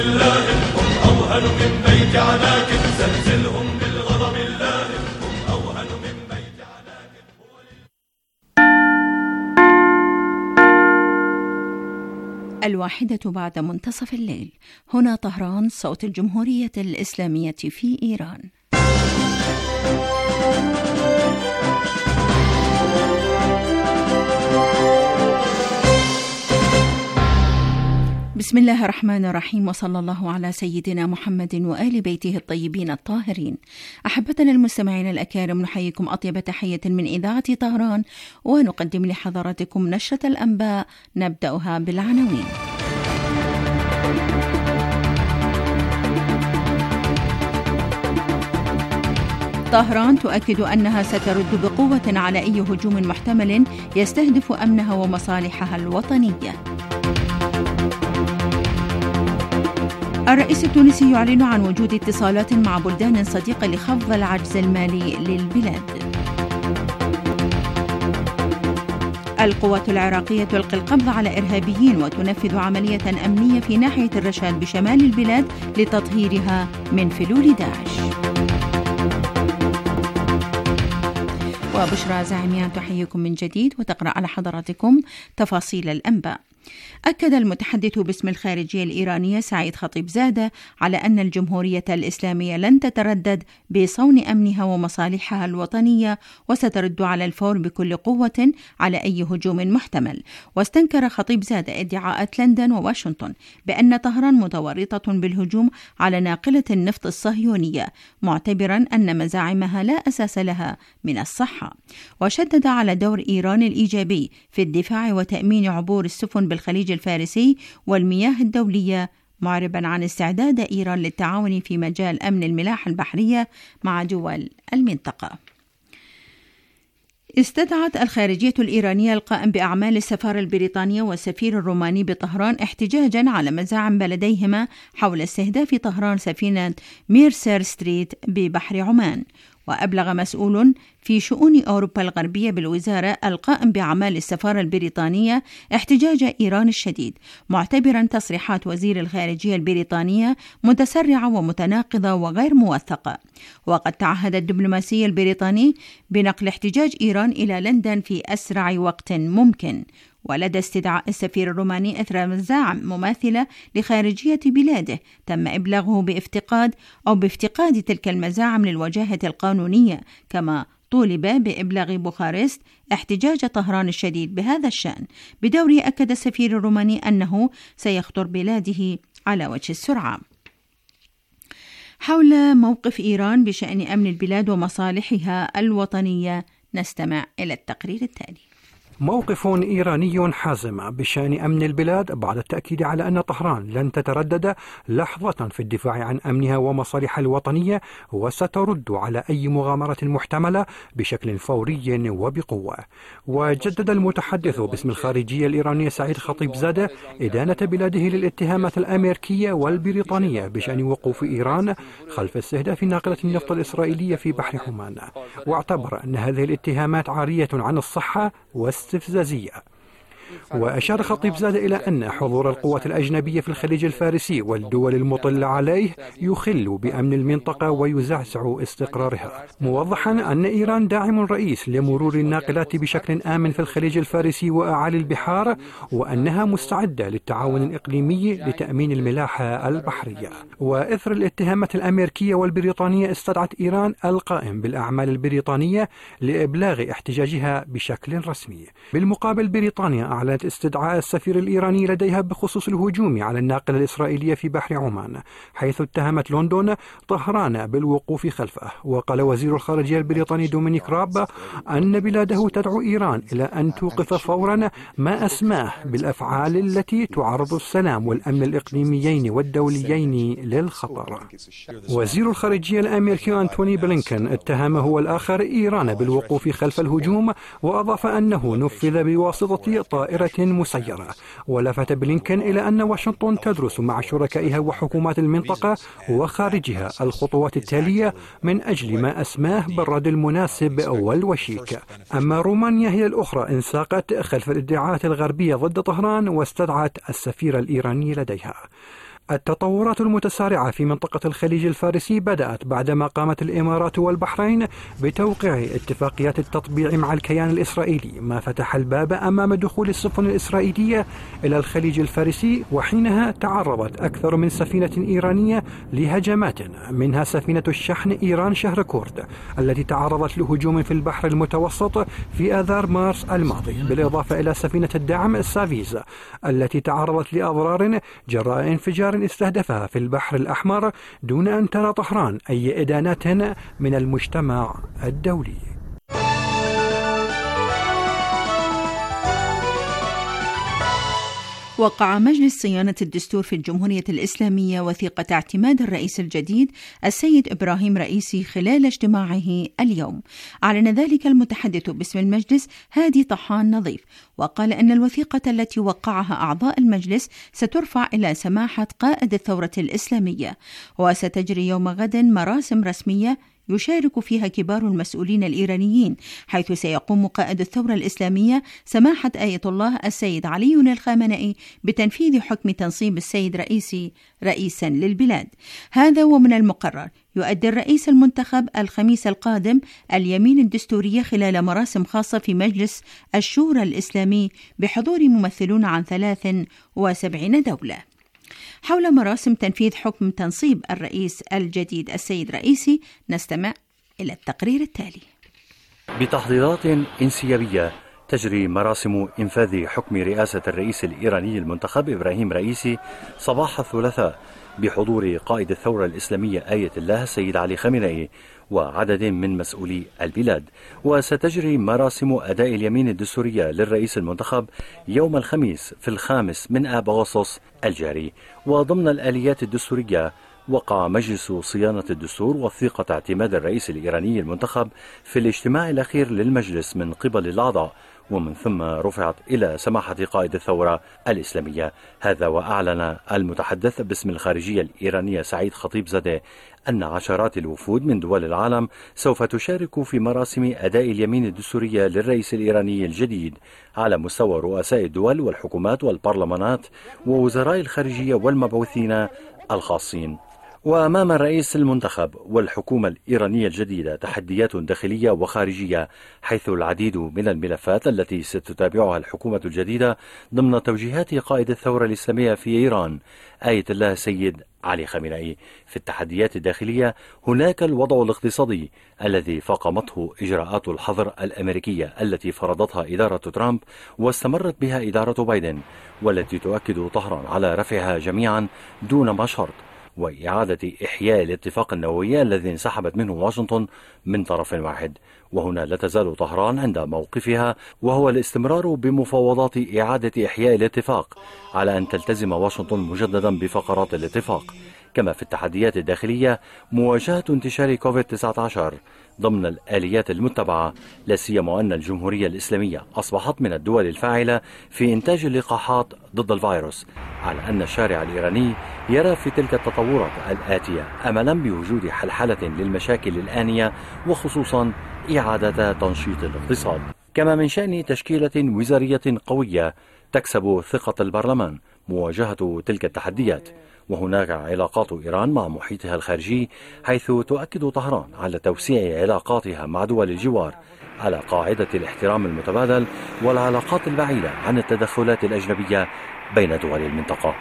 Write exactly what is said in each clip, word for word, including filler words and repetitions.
هم أوهن من بيت عناك زلزلهم بالغضب الله هم أوهن من بيت عناك. الواحدة بعد منتصف الليل، هنا طهران، صوت الجمهورية الإسلامية في إيران. بسم الله الرحمن الرحيم، وصلى الله على سيدنا محمد وآل بيته الطيبين الطاهرين. أحبتنا المستمعين الأكارم، نحييكم أطيب تحية من إذاعة طهران، ونقدم لحضراتكم نشرة الأنباء نبدأها بالعناوين. طهران تؤكد أنها سترد بقوة على أي هجوم محتمل يستهدف أمنها ومصالحها الوطنية. الرئيس التونسي يعلن عن وجود اتصالات مع بلدان صديقة لخفض العجز المالي للبلاد. القوات العراقية تلقي القبض على إرهابيين وتنفذ عملية أمنية في ناحية الرشاد بشمال البلاد لتطهيرها من فلول داعش. وبشرى زعيميان تحييكم من جديد وتقرأ على حضراتكم تفاصيل الأنباء. أكد المتحدث باسم الخارجية الإيرانية سعيد خطيبزادة على أن الجمهورية الإسلامية لن تتردد بصون أمنها ومصالحها الوطنية، وسترد على الفور بكل قوة على أي هجوم محتمل. واستنكر خطيبزادة ادعاءات لندن وواشنطن بأن طهران متورطة بالهجوم على ناقلة النفط الصهيونية، معتبرا أن مزاعمها لا أساس لها من الصحة. وشدد على دور إيران الإيجابي في الدفاع وتأمين عبور السفن بالخليج الفارسي والمياه الدولية، معربا عن استعداد إيران للتعاون في مجال أمن الملاحة البحرية مع دول المنطقة. استدعت الخارجية الإيرانية القائم بأعمال السفارة البريطانية والسفير الروماني بطهران احتجاجا على مزاعم بلديهما حول استهداف طهران سفينة ميرسر ستريت ببحر عمان. وأبلغ مسؤول في شؤون أوروبا الغربية بالوزارة القائم بأعمال السفارة البريطانية احتجاج إيران الشديد، معتبرا تصريحات وزير الخارجية البريطانية متسرعة ومتناقضة وغير موثقة. وقد تعهد الدبلوماسي البريطاني بنقل احتجاج إيران إلى لندن في أسرع وقت ممكن. ولدى استدعاء السفير الروماني إثر مزاعم مماثلة لخارجية بلاده تم إبلاغه بافتقاد أو بافتقاد تلك المزاعم للوجاهة القانونية، كما طولب بإبلاغ بوخارست احتجاج طهران الشديد بهذا الشأن. بدوره أكد السفير الروماني أنه سيخطر بلاده على وجه السرعة. حول موقف إيران بشأن أمن البلاد ومصالحها الوطنية نستمع إلى التقرير التالي. موقف إيراني حازم بشأن أمن البلاد بعد التأكيد على أن طهران لن تتردد لحظة في الدفاع عن أمنها ومصالحها الوطنية، وسترد على أي مغامرة محتملة بشكل فوري وبقوة. وجدد المتحدث باسم الخارجية الإيرانية سعيد خطيبزادة إدانة بلاده للاتهامات الأمريكية والبريطانية بشأن وقوف إيران خلف استهداف ناقلة النفط الإسرائيلية في بحر عمان، واعتبر أن هذه الاتهامات عارية عن الصحة واستفزازية. وأشار خطيبزادة إلى أن حضور القوات الأجنبية في الخليج الفارسي والدول المطلة عليه يخل بأمن المنطقة ويزعزع استقرارها، موضحا أن إيران داعم رئيس لمرور الناقلات بشكل آمن في الخليج الفارسي وأعالي البحار، وأنها مستعدة للتعاون الإقليمي لتأمين الملاحة البحرية. وإثر الاتهامات الأمريكية والبريطانية استدعت إيران القائم بالأعمال البريطانية لإبلاغ احتجاجها بشكل رسمي. بالمقابل بريطانيا أعلنت استدعاء السفير الإيراني لديها بخصوص الهجوم على الناقلة الإسرائيلية في بحر عمان، حيث اتهمت لندن طهران بالوقوف خلفه. وقال وزير الخارجية البريطاني دومينيك راب أن بلاده تدعو إيران إلى أن توقف فورا ما أسماه بالأفعال التي تعرض السلام والأمن الإقليميين والدوليين للخطر. وزير الخارجية الأمريكي أنتوني بلينكن اتهم هو الآخر إيران بالوقوف خلف الهجوم، وأضاف أنه نفذ بواسطة طائرة مسيرة. ولفت بلينكن إلى أن واشنطن تدرس مع شركائها وحكومات المنطقة وخارجها الخطوات التالية من أجل ما أسماه بالرد المناسب والوشيك. أما رومانيا هي الأخرى انساقت خلف الادعاءات الغربية ضد طهران واستدعت السفير الإيراني لديها. التطورات المتسارعة في منطقة الخليج الفارسي بدأت بعدما قامت الإمارات والبحرين بتوقيع اتفاقيات التطبيع مع الكيان الإسرائيلي، ما فتح الباب أمام دخول السفن الإسرائيلية إلى الخليج الفارسي، وحينها تعرضت أكثر من سفينة إيرانية لهجمات، منها سفينة الشحن إيران شهر كورد التي تعرضت لهجوم في البحر المتوسط في آذار مارس الماضي، بالإضافة إلى سفينة الدعم سافيز التي تعرضت لأضرار جراء انفجار استهدفها في البحر الأحمر دون أن ترى طهران أي إدانات من المجتمع الدولي. وقع مجلس صيانة الدستور في الجمهورية الإسلامية وثيقة اعتماد الرئيس الجديد السيد إبراهيم رئيسي خلال اجتماعه اليوم. أعلن ذلك المتحدث باسم المجلس هادي طحان نظيف، وقال أن الوثيقة التي وقعها أعضاء المجلس سترفع إلى سماحة قائد الثورة الإسلامية، وستجري يوم غد مراسم رسمية يشارك فيها كبار المسؤولين الإيرانيين، حيث سيقوم قائد الثورة الإسلامية سماحة آية الله السيد علي الخامنئي بتنفيذ حكم تنصيب السيد رئيسي رئيسا للبلاد. هذا ومن المقرر يؤدي الرئيس المنتخب الخميس القادم اليمين الدستورية خلال مراسم خاصة في مجلس الشورى الإسلامي بحضور ممثلون عن ثلاث وسبعين دولة. حول مراسم تنفيذ حكم تنصيب الرئيس الجديد السيد رئيسي نستمع إلى التقرير التالي. بتحضيرات انسيابية تجري مراسم إنفاذ حكم رئاسة الرئيس الإيراني المنتخب إبراهيم رئيسي صباح الثلاثاء بحضور قائد الثورة الإسلامية آية الله السيد علي خامنئي وعدد من مسؤولي البلاد. وستجري مراسم أداء اليمين الدستورية للرئيس المنتخب يوم الخميس في الخامس من آب أغسطس الجاري. وضمن الآليات الدستورية وقع مجلس صيانة الدستور وثيقة اعتماد الرئيس الإيراني المنتخب في الاجتماع الأخير للمجلس من قبل الأعضاء، ومن ثم رفعت إلى سماحة قائد الثورة الإسلامية. هذا وأعلن المتحدث باسم الخارجية الإيرانية سعيد خطيب زادة أن عشرات الوفود من دول العالم سوف تشارك في مراسم أداء اليمين الدستورية للرئيس الإيراني الجديد على مستوى رؤساء الدول والحكومات والبرلمانات ووزراء الخارجية والمبعوثين الخاصين. وأمام الرئيس المنتخب والحكومة الإيرانية الجديدة تحديات داخلية وخارجية، حيث العديد من الملفات التي ستتابعها الحكومة الجديدة ضمن توجيهات قائد الثورة الإسلامية في إيران آية الله السيد علي خامنئي. في التحديات الداخلية هناك الوضع الاقتصادي الذي فاقمته إجراءات الحظر الأمريكية التي فرضتها إدارة ترامب واستمرت بها إدارة بايدن، والتي تؤكد طهران على رفعها جميعا دون ما شرط، وإعادة إحياء الاتفاق النووي الذي انسحبت منه واشنطن من طرف واحد. وهنا لا تزال طهران عند موقفها، وهو الاستمرار بمفاوضات إعادة إحياء الاتفاق على أن تلتزم واشنطن مجددا بفقرات الاتفاق. كما في التحديات الداخلية مواجهة انتشار كوفيد تسعة عشر ضمن الآليات المتبعة، لا سيما أن الجمهورية الإسلامية أصبحت من الدول الفاعلة في إنتاج اللقاحات ضد الفيروس، على أن الشارع الإيراني يرى في تلك التطورات الآتية أملا بوجود حلحلة للمشاكل الآنية، وخصوصا إعادة تنشيط الاقتصاد. كما من شأن تشكيلة وزارية قوية تكسب ثقة البرلمان مواجهة تلك التحديات. وهناك علاقات إيران مع محيطها الخارجي، حيث تؤكد طهران على توسيع علاقاتها مع دول الجوار على قاعدة الاحترام المتبادل والعلاقات البعيدة عن التدخلات الأجنبية بين دول المنطقة.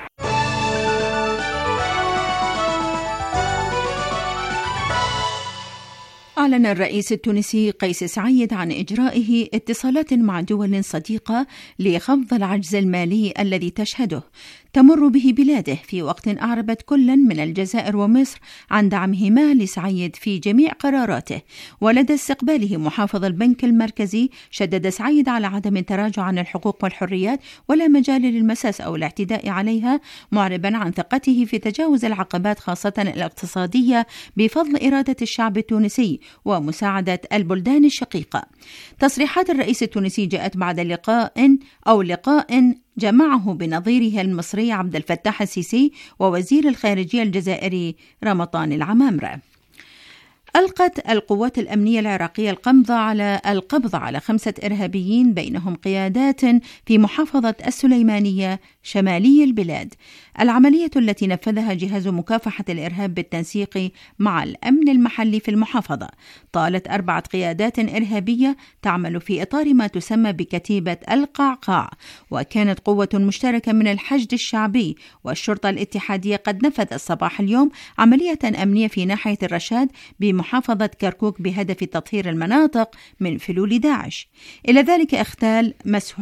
أعلن الرئيس التونسي قيس سعيد عن إجرائه اتصالات مع دول صديقة لخفض العجز المالي الذي تشهده تمر به بلاده، في وقت أعربت كل من الجزائر ومصر عن دعمهما لسعيد في جميع قراراته. ولدى استقباله محافظ البنك المركزي شدد سعيد على عدم التراجع عن الحقوق والحريات ولا مجال للمساس أو الاعتداء عليها، معربا عن ثقته في تجاوز العقبات خاصة الاقتصادية بفضل إرادة الشعب التونسي ومساعدة البلدان الشقيقة. تصريحات الرئيس التونسي جاءت بعد لقاء أو لقاء جمعه بنظيره المصري عبد الفتاح السيسي ووزير الخارجية الجزائري رمضان العمامرة. ألقت القوات الأمنية العراقية القبض على القبض على خمسة إرهابيين بينهم قيادات في محافظة السليمانية شمالي البلاد. العملية التي نفذها جهاز مكافحة الإرهاب بالتنسيق مع الأمن المحلي في المحافظة طالت أربعة قيادات إرهابية تعمل في إطار ما تسمى بكتيبة القعقاع، وكانت قوة مشتركة من الحشد الشعبي والشرطة الاتحادية قد نفذت صباح اليوم عملية أمنية في ناحية الرشاد بمحافظة كركوك بهدف تطهير المناطق من فلول داعش. إلى ذلك اغتال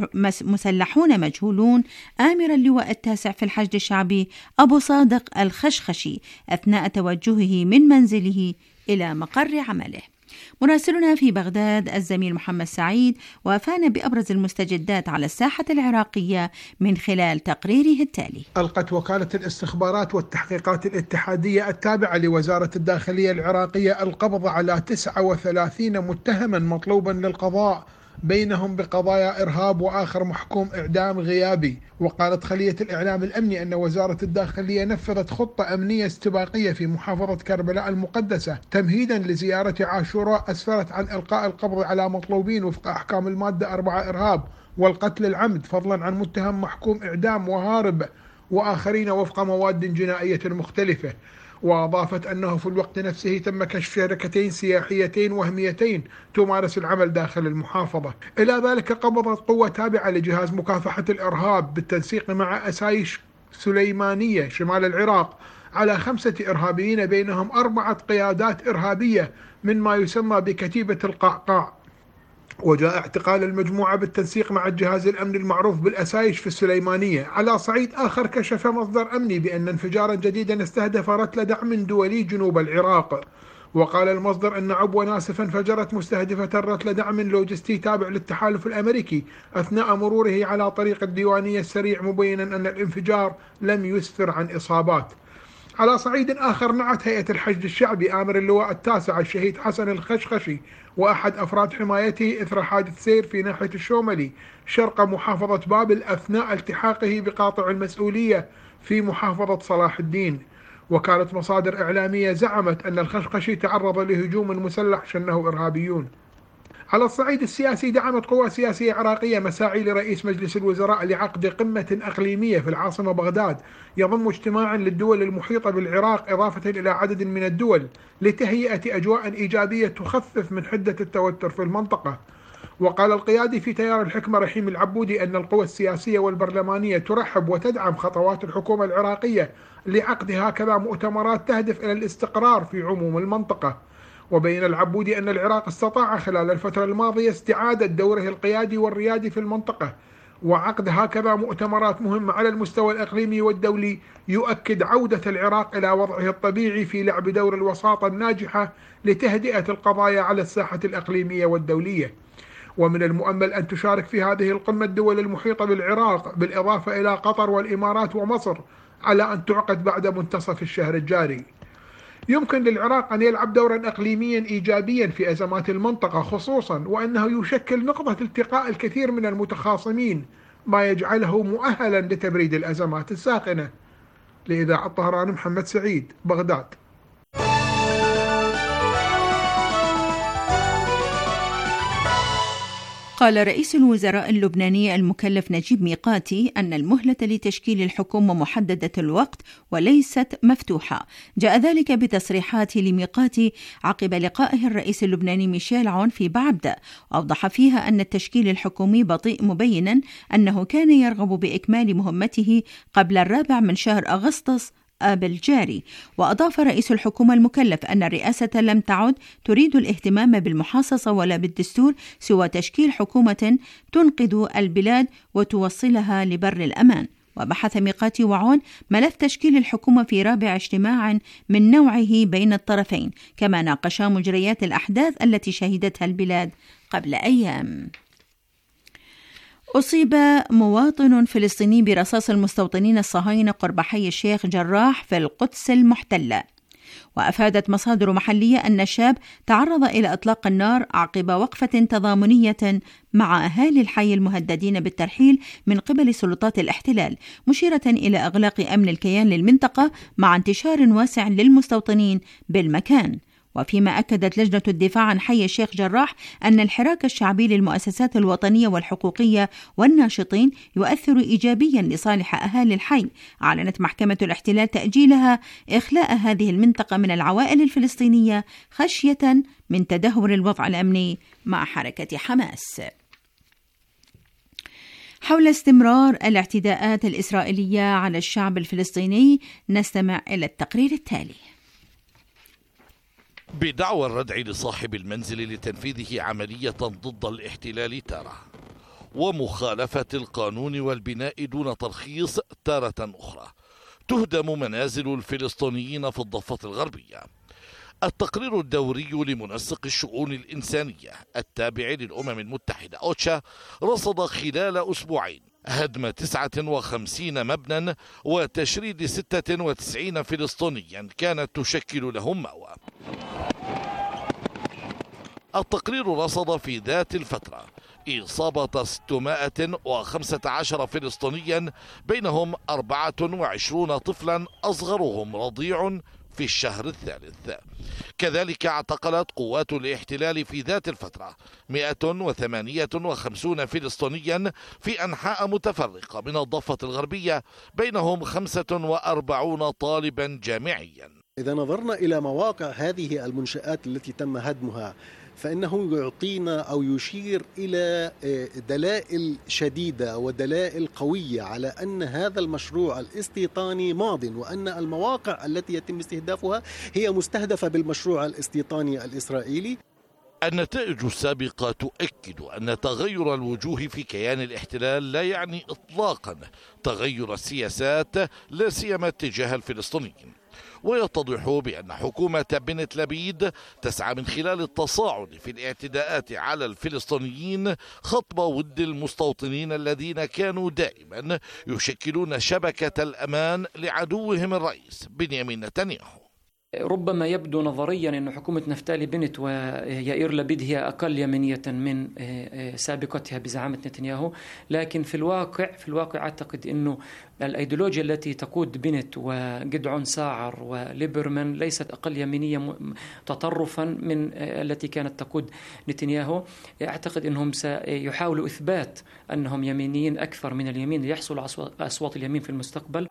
مسلحون مجهولون آمر اللواء التاسع في الحشد الشعبي أبو صادق الخشخشي أثناء توجهه من منزله إلى مقر عمله. مراسلنا في بغداد الزميل محمد سعيد وافانا بأبرز المستجدات على الساحة العراقية من خلال تقريره التالي. ألقت وكالة الاستخبارات والتحقيقات الاتحادية التابعة لوزارة الداخلية العراقية القبض على تسعة وثلاثين متهما مطلوبا للقضاء، بينهم بقضايا إرهاب وآخر محكوم إعدام غيابي. وقالت خلية الإعلام الأمني أن وزارة الداخلية نفذت خطة أمنية استباقية في محافظة كربلاء المقدسة تمهيدا لزيارة عاشوراء أسفرت عن إلقاء القبض على مطلوبين وفق أحكام المادة أربعة إرهاب والقتل العمد، فضلا عن متهم محكوم إعدام وهارب وآخرين وفق مواد جنائية مختلفة. وأضافت أنه في الوقت نفسه تم كشف شركتين سياحيتين وهميتين تمارس العمل داخل المحافظة. إلى ذلك قبضت قوة تابعة لجهاز مكافحة الإرهاب بالتنسيق مع أسايش سليمانية شمال العراق على خمسة إرهابيين بينهم أربعة قيادات إرهابية من ما يسمى بكتيبة القعقاع. وجاء اعتقال المجموعة بالتنسيق مع الجهاز الأمني المعروف بالأسايش في السليمانية. على صعيد آخر كشف مصدر أمني بأن انفجارا جديدا استهدف رتل دعم دولي جنوب العراق. وقال المصدر أن عبوة ناسفة انفجرت مستهدفة رتل دعم لوجستي تابع للتحالف الأمريكي أثناء مروره على طريق الديوانية السريع، مبينا أن الانفجار لم يسفر عن إصابات. على صعيد آخر نعت هيئة الحشد الشعبي آمر اللواء التاسع الشهيد حسن الخشخشي وأحد أفراد حمايته إثر حادث سير في ناحية الشوملي شرق محافظة بابل أثناء التحاقه بقاطع المسؤولية في محافظة صلاح الدين. وكانت مصادر إعلامية زعمت أن الخشخشي تعرض لهجوم مسلح شنه إرهابيون. على الصعيد السياسي دعمت قوى سياسية عراقية مساعي لرئيس مجلس الوزراء لعقد قمة أقليمية في العاصمة بغداد يضم اجتماعا للدول المحيطة بالعراق إضافة إلى عدد من الدول لتهيئة أجواء إيجابية تخفف من حدة التوتر في المنطقة. وقال القيادي في تيار الحكمة رحيم العبودي أن القوى السياسية والبرلمانية ترحب وتدعم خطوات الحكومة العراقية لعقد هكذا مؤتمرات تهدف إلى الاستقرار في عموم المنطقة. وبين العبودي أن العراق استطاع خلال الفترة الماضية استعادة دوره القيادي والريادي في المنطقة، وعقد هكذا مؤتمرات مهمة على المستوى الإقليمي والدولي يؤكد عودة العراق إلى وضعه الطبيعي في لعب دور الوساطة الناجحة لتهدئة القضايا على الساحة الإقليمية والدولية. ومن المؤمل أن تشارك في هذه القمة الدول المحيطة بالعراق بالإضافة إلى قطر والإمارات ومصر على أن تعقد بعد منتصف الشهر الجاري. يمكن للعراق أن يلعب دورا إقليميا إيجابيا في أزمات المنطقة، خصوصا وأنه يشكل نقطة التقاء الكثير من المتخاصمين ما يجعله مؤهلا لتبريد الأزمات الساخنة. لإذاعة طهران محمد سعيد، بغداد. قال رئيس الوزراء اللبناني المكلف نجيب ميقاتي أن المهلة لتشكيل الحكومة محددة الوقت وليست مفتوحة. جاء ذلك بتصريحات لميقاتي عقب لقائه الرئيس اللبناني ميشيل عون في بعبدة، أوضح فيها أن التشكيل الحكومي بطيء، مبينا أنه كان يرغب بإكمال مهمته قبل الرابع من شهر أغسطس آب الجاري. وأضاف رئيس الحكومة المكلف أن الرئاسة لم تعد تريد الاهتمام بالمحاصصة ولا بالدستور سوى تشكيل حكومة تنقذ البلاد وتوصلها لبر الأمان. وبحث ميقاتي وعون ملف تشكيل الحكومة في رابع اجتماع من نوعه بين الطرفين، كما ناقشا مجريات الأحداث التي شهدتها البلاد قبل أيام. أصيب مواطن فلسطيني برصاص المستوطنين الصهاينة قرب حي الشيخ جراح في القدس المحتلة. وأفادت مصادر محلية أن الشاب تعرض إلى إطلاق النار عقب وقفة تضامنية مع أهالي الحي المهددين بالترحيل من قبل سلطات الاحتلال، مشيرة إلى إغلاق أمن الكيان للمنطقة مع انتشار واسع للمستوطنين بالمكان. وفيما أكدت لجنة الدفاع عن حي الشيخ جراح أن الحراك الشعبي للمؤسسات الوطنية والحقوقية والناشطين يؤثر إيجابيا لصالح أهالي الحي، أعلنت محكمة الاحتلال تأجيلها إخلاء هذه المنطقة من العوائل الفلسطينية خشية من تدهور الوضع الأمني مع حركة حماس. حول استمرار الاعتداءات الإسرائيلية على الشعب الفلسطيني نستمع إلى التقرير التالي. بدعوى الردع لصاحب المنزل لتنفيذه عملية ضد الاحتلال تارة، ومخالفة القانون والبناء دون ترخيص تارة أخرى، تهدم منازل الفلسطينيين في الضفة الغربية. التقرير الدوري لمنسق الشؤون الإنسانية التابع للأمم المتحدة أوتشا رصد خلال أسبوعين هدم تسعة وخمسين مبنى وتشريد ستة وتسعين فلسطينيا كانت تشكل لهم مأوى. التقرير رصد في ذات الفترة إصابة ستمائة وخمسة عشر فلسطينيا، بينهم أربعة وعشرين طفلا أصغرهم رضيع في الشهر الثالث. كذلك اعتقلت قوات الاحتلال في ذات الفترة مئة وثمانية وخمسين فلسطينيا في أنحاء متفرقة من الضفة الغربية، بينهم خمسة وأربعين طالبا جامعيا. إذا نظرنا إلى مواقع هذه المنشآت التي تم هدمها فإنه يعطينا أو يشير إلى دلائل شديدة ودلائل قوية على أن هذا المشروع الاستيطاني ماضٍ، وأن المواقع التي يتم استهدافها هي مستهدفة بالمشروع الاستيطاني الإسرائيلي. النتائج السابقة تؤكد أن تغير الوجوه في كيان الاحتلال لا يعني إطلاقا تغير السياسات، لا سيما تجاه الفلسطينيين. ويتضح بأن حكومة بنت لبيد تسعى من خلال التصاعد في الاعتداءات على الفلسطينيين خطب ود المستوطنين الذين كانوا دائما يشكلون شبكة الأمان لعدوهم الرئيس بنيامين نتنياهو. ربما يبدو نظريا أن حكومة نفتالي بنت ويائير لبيد هي أقل يمينية من سابقتها بزعامة نتنياهو، لكن في الواقع في الواقع أعتقد أنه الأيديولوجيا التي تقود بنت وجدعون ساعر وليبرمان ليست أقل يمينية تطرفا من التي كانت تقود نتنياهو. أعتقد أنهم سيحاولوا إثبات أنهم يمينيين أكثر من اليمين ليحصلوا على أصوات اليمين في المستقبل.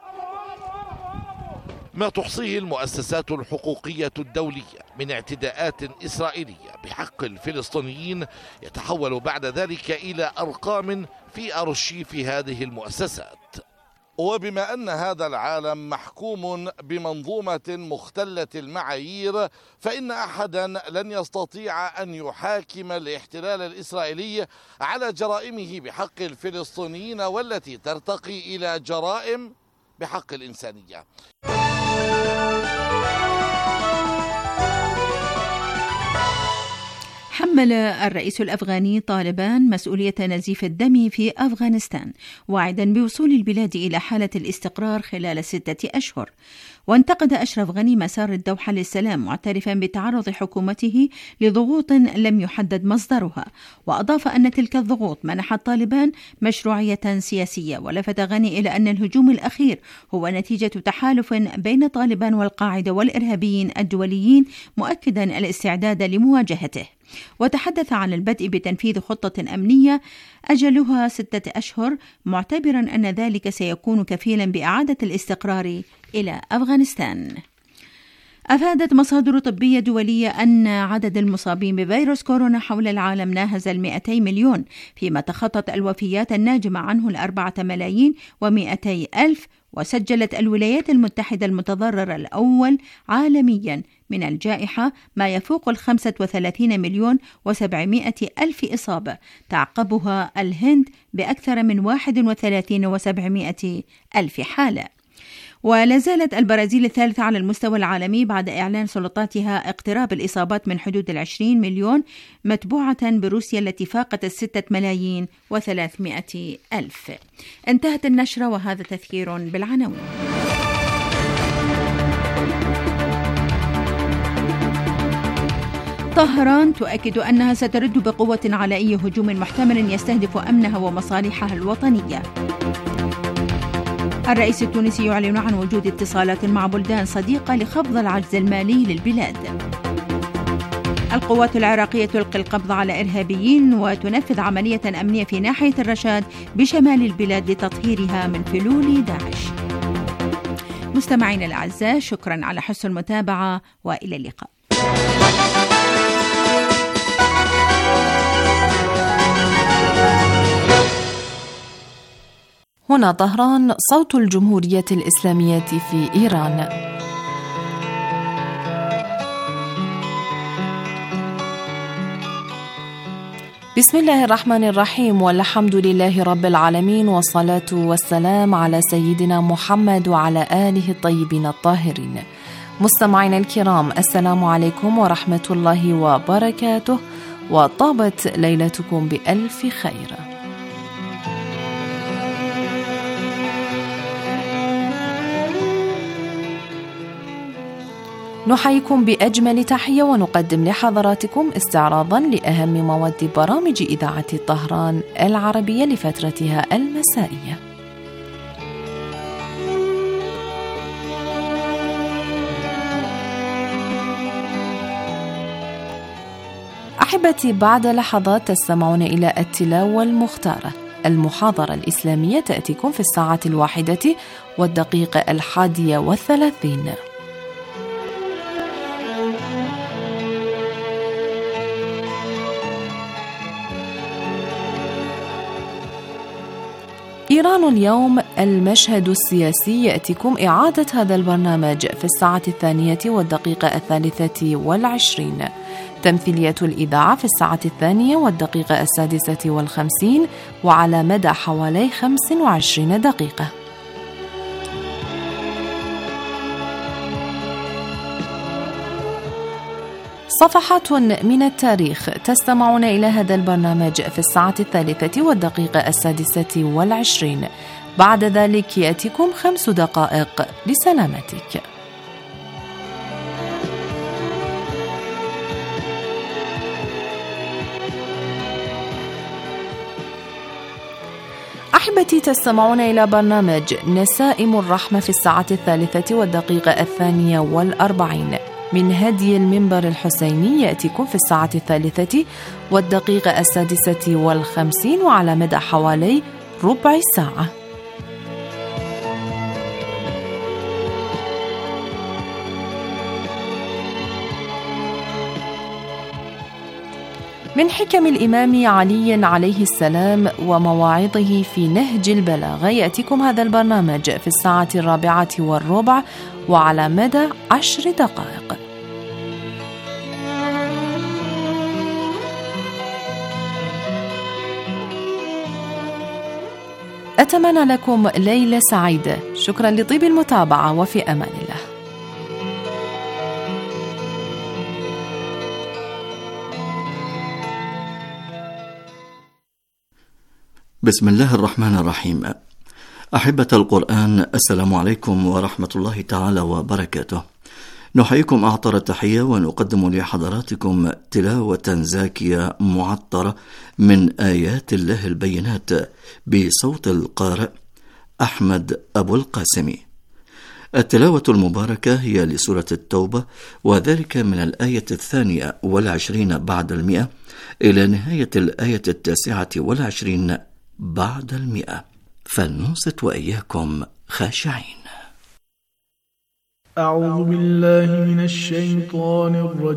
ما تحصيه المؤسسات الحقوقية الدولية من اعتداءات إسرائيلية بحق الفلسطينيين يتحول بعد ذلك إلى أرقام في أرشيف هذه المؤسسات. وبما أن هذا العالم محكوم بمنظومة مختلة المعايير، فإن أحدا لن يستطيع أن يحاكم الاحتلال الإسرائيلي على جرائمه بحق الفلسطينيين والتي ترتقي إلى جرائم بحق الإنسانية. حمل الرئيس الأفغاني طالبان مسؤولية نزيف الدم في أفغانستان، واعدا بوصول البلاد إلى حالة الاستقرار خلال ستة أشهر. وانتقد أشرف غني مسار الدوحة للسلام، معترفا بتعرض حكومته لضغوط لم يحدد مصدرها، وأضاف أن تلك الضغوط منحت طالبان مشروعية سياسية. ولفت غني إلى أن الهجوم الأخير هو نتيجة تحالف بين طالبان والقاعدة والإرهابيين الدوليين، مؤكدا الاستعداد لمواجهته. وتحدث عن البدء بتنفيذ خطة أمنية أجلها ستة أشهر، معتبرا أن ذلك سيكون كفيلا بإعادة الاستقرار إلى أفغانستان. أفادت مصادر طبية دولية أن عدد المصابين بفيروس كورونا حول العالم ناهز المئتي مليون، فيما تخطت الوفيات الناجمة عنه الأربعة ملايين ومئتي ألف. وسجلت الولايات المتحدة المتضرر الأول عالميا من الجائحة ما يفوق الخمسة وثلاثين مليون وسبعمائة ألف إصابة، تعقبها الهند بأكثر من واحد وثلاثين وسبعمائة ألف حالة. ولا زالت البرازيل الثالثة على المستوى العالمي بعد إعلان سلطاتها اقتراب الإصابات من حدود العشرين مليون، متبوعة بروسيا التي فاقت الستة ملايين وثلاثمائة ألف. انتهت النشرة وهذا تذكير بالعناوين. طهران تؤكد أنها سترد بقوة على أي هجوم محتمل يستهدف أمنها ومصالحها الوطنية. الرئيس التونسي يعلن عن وجود اتصالات مع بلدان صديقة لخفض العجز المالي للبلاد. القوات العراقية تلقي القبض على إرهابيين وتنفذ عملية أمنية في ناحية الرشاد بشمال البلاد لتطهيرها من فلول داعش. مستمعينا الأعزاء، شكرا على حسن المتابعة وإلى اللقاء. هنا طهران، صوت الجمهورية الإسلامية في إيران. بسم الله الرحمن الرحيم، والحمد لله رب العالمين، والصلاة والسلام على سيدنا محمد وعلى آله الطيبين الطاهرين. مستمعينا الكرام، السلام عليكم ورحمة الله وبركاته، وطابت ليلتكم بألف خير. نحييكم بأجمل تحية ونقدم لحضراتكم استعراضا لأهم مواد برامج إذاعة طهران العربية لفترتها المسائية. أحبتي، بعد لحظات تستمعون إلى التلاوة المختارة. المحاضرة الإسلامية تأتيكم في الساعة الواحدة والدقيقة الحادية والثلاثين. إيران اليوم، المشهد السياسي، يأتيكم إعادة هذا البرنامج في الساعة الثانية والدقيقة الثالثة والعشرين. تمثيلية الإذاعة في الساعة الثانية والدقيقة السادسة والخمسين وعلى مدى حوالي خمس وعشرين دقيقة. صفحات من التاريخ، تستمعون إلى هذا البرنامج في الساعة الثالثة والدقيقة السادسة والعشرين. بعد ذلك يأتيكم خمس دقائق لسلامتك. أحبتي، تستمعون إلى برنامج نسائم الرحمة في الساعة الثالثة والدقيقة الثانية والأربعين. من هدي المنبر الحسيني يأتيكم في الساعة الثالثة والدقيقة السادسة والخمسين وعلى مدى حوالي ربع ساعة. من حكم الإمام علي عليه السلام ومواعظه في نهج البلاغة يأتيكم هذا البرنامج في الساعة الرابعة والربع وعلى مدى عشر دقائق. أتمنى لكم ليلة سعيدة. شكرا لطيب المتابعة، وفي أمان الله. بسم الله الرحمن الرحيم. أحبة القرآن، السلام عليكم ورحمة الله تعالى وبركاته. نحييكم أعطر التحية ونقدم لحضراتكم تلاوة زاكية معطرة من آيات الله البينات بصوت القارئ أحمد أبو القاسمي. التلاوة المباركة هي لسورة التوبة، وذلك من الآية الثانية والعشرين بعد المئة إلى نهاية الآية التاسعة والعشرين بعد المئة. فلننصت وإياكم خاشعين. أعوذ بالله من الشيطان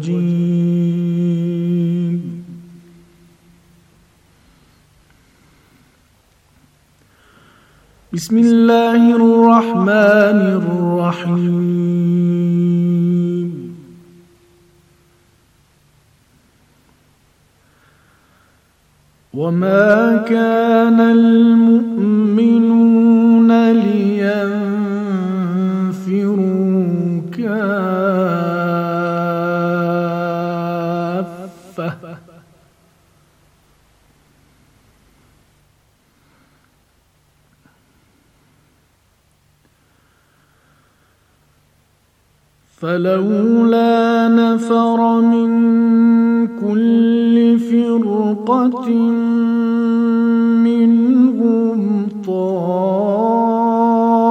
الرجيم. بسم الله الرحمن الرحيم. وما كان المؤمنون لينفروا كافة فلولا نفر من كل فرقة منهم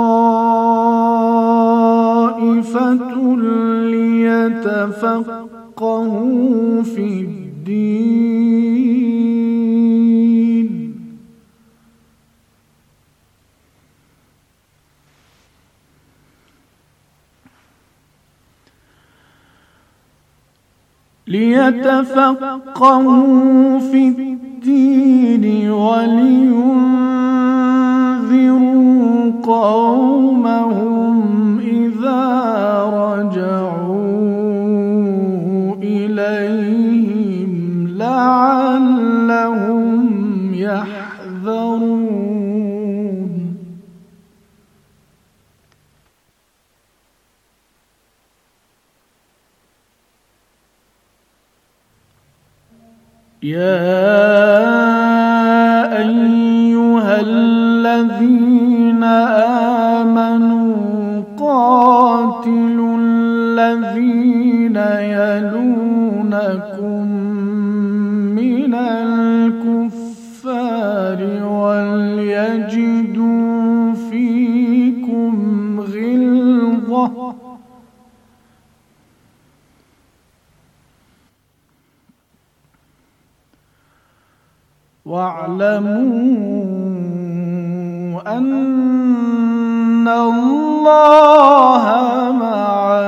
طائفة ليتفقهوا ليتفقهوا في الدين ليتفقهوا في الدين ولينذروا قومهم إذا رجعوا إليهم لعلهم يحذرون. يا أيها الذين آمنوا قاتلوا الذين يلونكم من الكفار وليجدوا فيكم غلظة واعلموا أن الله مع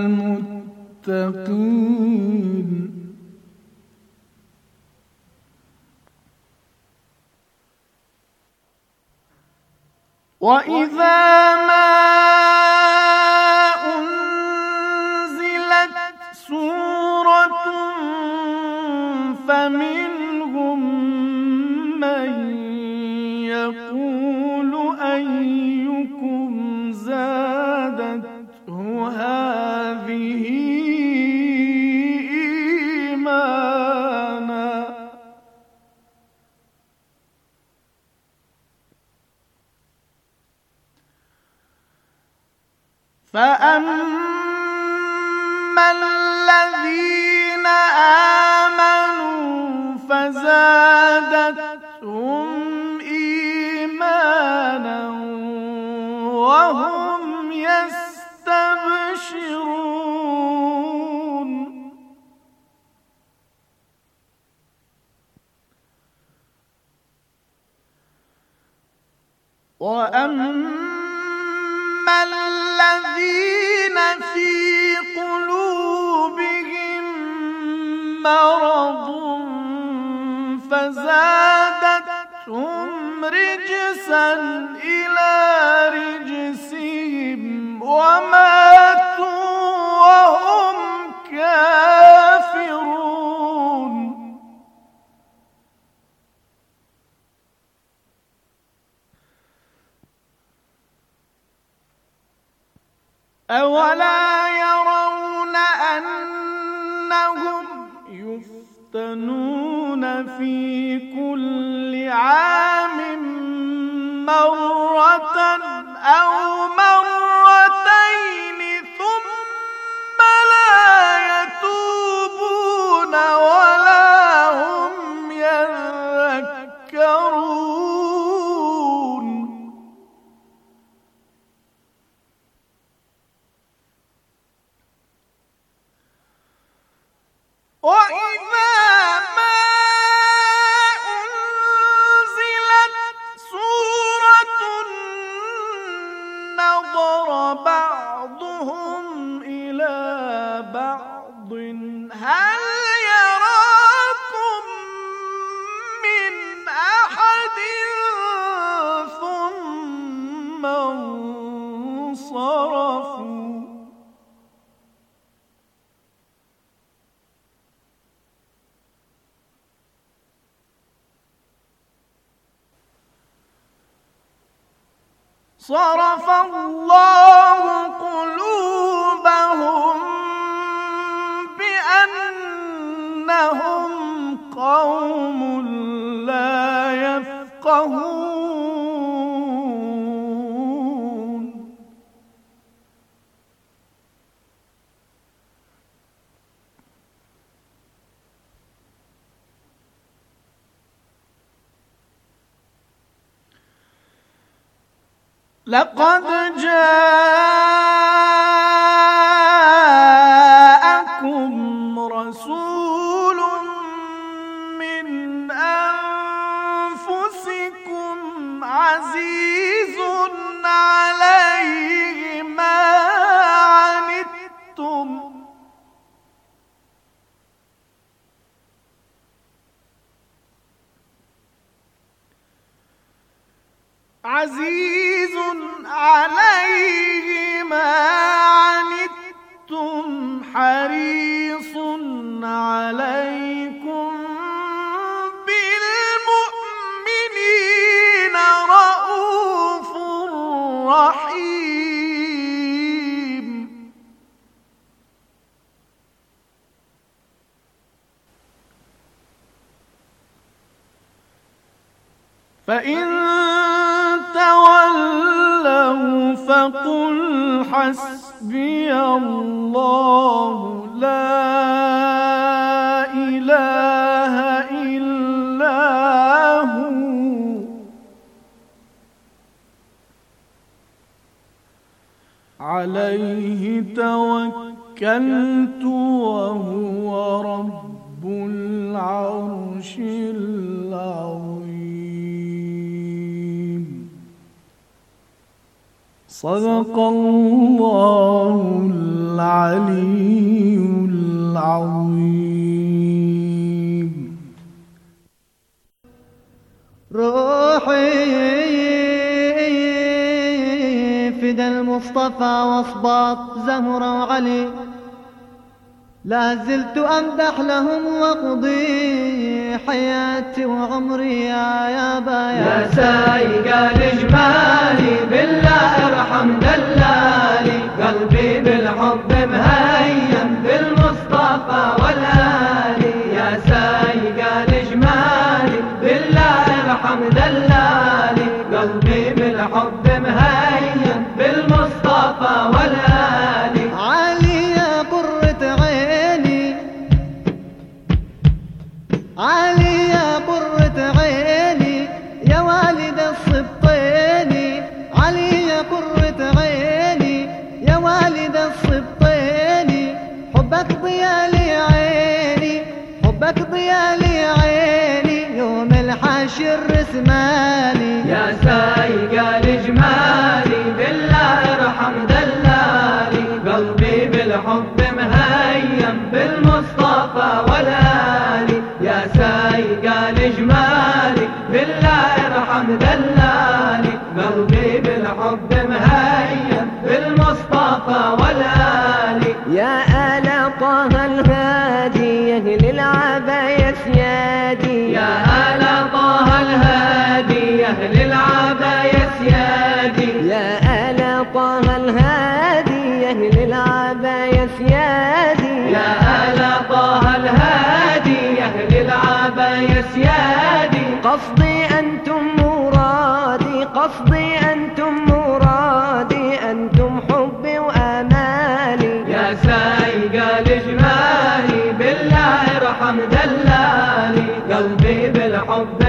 المتقين. وإذا ما أنزلت سورة فمنهم من يقول أيكم زادته هذه إيمانا فأما الذين آمنوا فزادتهم إيمانا وهم يستبشرون. وأما الذين في قلوبهم مرض فزادتهم رجسا إلى رجسهم وماتوا وهم كافرون. أولا يرون أنهم يفتنون في كل عام مرة أو مرتين ثم لا يتوبون ولا هم يذكرون. وإذا ما أنزلت سورة نظر بعضهم إلى بعض هل يراكم من أحد ثم انصرفوا. صرف الله قلوبهم بأنهم قوم لا يفقهون. لقد جاءكم عزيز عليه ما عنتم حريص عليكم بالمؤمنين رؤوف رحيم. فإن تولوا فقل حسبي الله لا إله إلا هو عليه توكلت وهو رب العرش العظيم. صدق الله العلي العظيم. روحي فدى المصطفى واصباط زهرة وعلي، لا زلت أمدح لهم واقضي حياتي وعمري يا يابا يا سايق الجمالي بالله ارحم دلالي، قلبي بالحب مهيم بالمصطفى والآلي. يا سايق الجمالي بالله ارحم دلالي، قلبي بالحب مهيم بالمصطفى والآلي. علي يا قرة عيني، علي يا قرة عيني يا والد الصبطين، علي يا قرة عيني يا والد الصبطين. حبك ضيالي عيني، حبك ضيالي عيني، يوم الحشر رسماني. يا سايق الجمالي بالله ارحم دلالي، قلبي بالحب مهيم بالمصطفى والآلي. يا سايق الجمالي بالله ارحم دلالي، قلبي بالحب مهيم بالمصطفى والآلي. يا آل طه الهادي يا أهل العباية سيادي، يا آل طه الهادي يا أهل العباية سيادي، يا آل طه الهادي يا أهل العباية سيادي، يا آل طه الهادي يا أهل العباية سيادي. قصدي أنتم مرادي، قصدي أنتم مرادي، أنتم حبي وآمالي. يا سايق الجمالي بالله ارحم دلالي، قلبي بالحب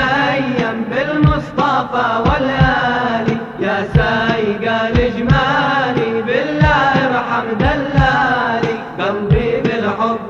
مهيم بالمصطفى والآلي. يا سايق الجمالي بالله ارحم دلالي، قلبي بالحب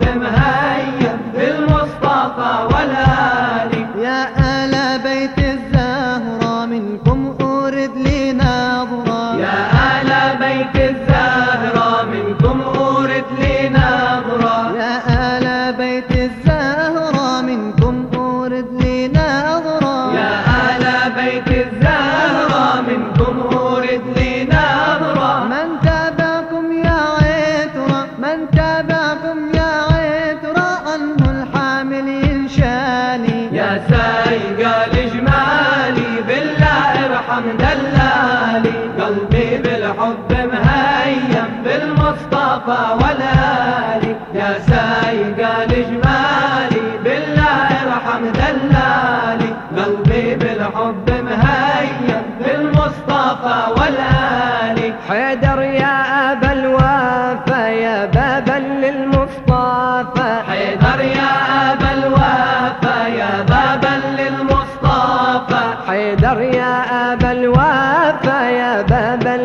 مهيم بالمصطفى والآلي. يا آل بيت الزهرة منكم أورد لي نظرة، يا آل بيت الزهرة منكم أورد لي نظرة، يا آل بيت الزهرة منكم أورد لي نظرة، يا آل بيت الزهرة منكم أورد لي نظرة. من تابعكم يا عترة، من تابعكم يا عترة، عنه الحامل ينشاني. يا سايق الجمالي بالله ارحم دلالي، قلبي بالحب مهيم بالمصطفى والآلي. يا سايق الجمالي بالله ارحم دلالي، قلبي بالحب مهيم بالمصطفى والآلي. حيدر يا أبا الوفا يا بابا للمصطفى، حيدر يا أبا الوفا يا بابا للمصطفى، حيدر يا أبا الوفا يا بابا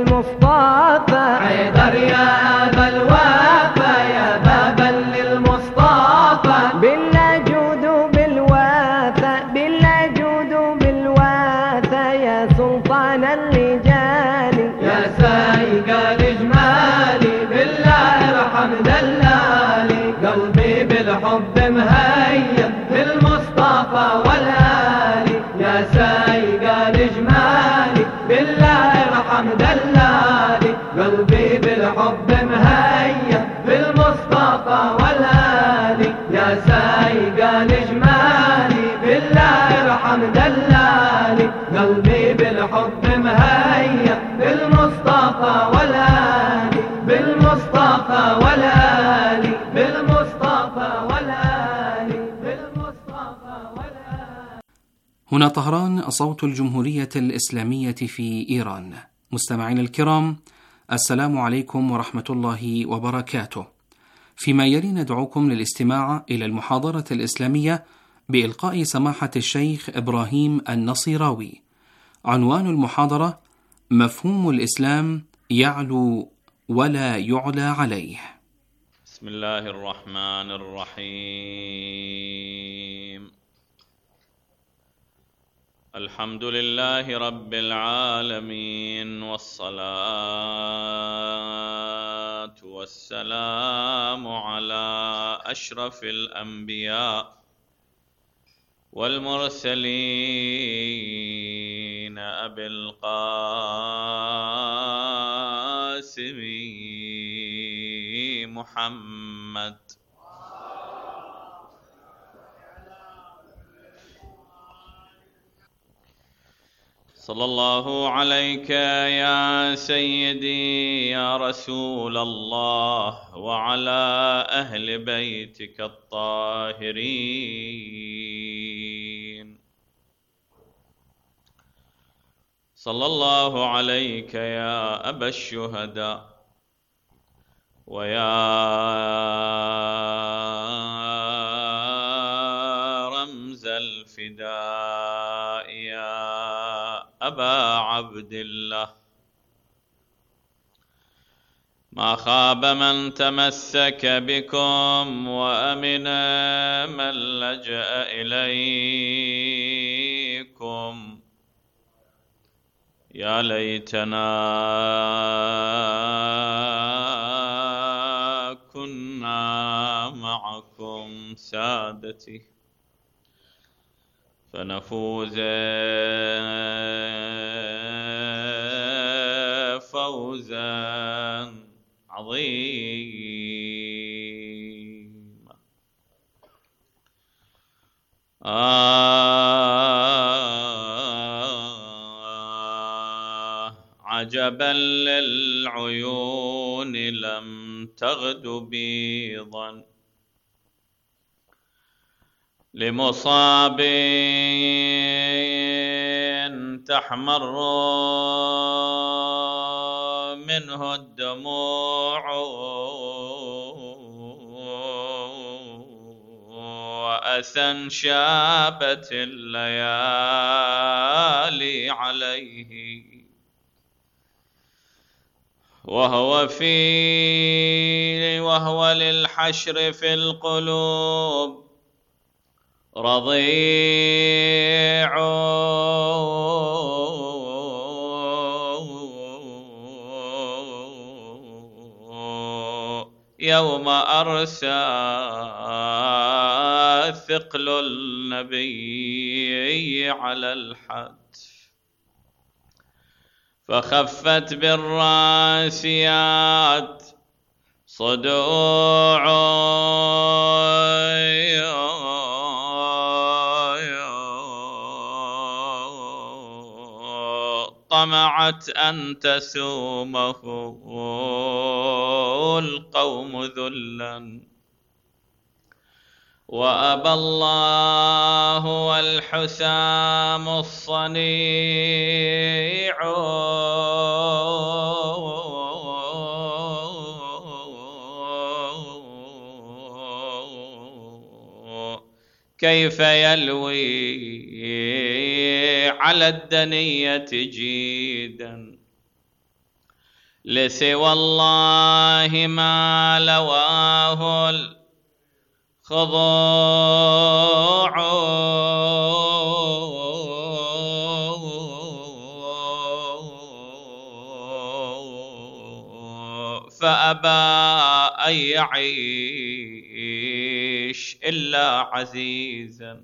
للمصطفى، حيدر يا أبا الوفا يا بابا للمصطفى. بالله جود بالوفا، بالله جود بالوفا يا سلطان الرجال. يا سايق الجمالي بالله ارحم دلالي، قلبي بالمصطفى والهادي يا سايق الإجمالي بالله ارحم دلالي قلبي بالحب مهيأ بالمصطفى والهادي بالمصطفى والهادي بالمصطفى والهادي بالمصطفى والهادي. هنا طهران، صوت الجمهورية الإسلامية في إيران. مستمعينا الكرام، السلام عليكم ورحمة الله وبركاته. فيما يلي ندعوكم للاستماع إلى المحاضرة الإسلامية بإلقاء سماحة الشيخ إبراهيم النصيراوي. عنوان المحاضرة: مفهوم الإسلام يعلو ولا يعلى عليه. بسم الله الرحمن الرحيم. الحمد لله رب العالمين، والصلاة والسلام على أشرف الأنبياء والمرسلين أبي القاسم محمد صلى الله عليك يا سيدي يا رسول الله، وعلى أهل بيتك الطاهرين. صلى الله عليك يا أبا الشهداء ويا رمز الفداء يا أبا عبد الله. ما خاب من تمسك بكم وأمن من لجأ إليكم. يا ليتنا كنا معكم سادتي فنفوز فوزا عظيما. آه عجبا للعيون لم تغد بيضا، لمصاب تحمر منه الدموع، وأسى شابت الليالي عليه، وهو في وهو للحشر في القلوب رضيع. يوم أرسى ثقل النبي على الحتف، فخفت بالراسيات صدوع، طمعت أن تسومه القوم ذلا، وأبى الله والحسام الصنيع. كيف يلوي على الدنية جيدا، لسوى الله ما لواه الخضوع. فأبى أن يعيش إلا عزيزا،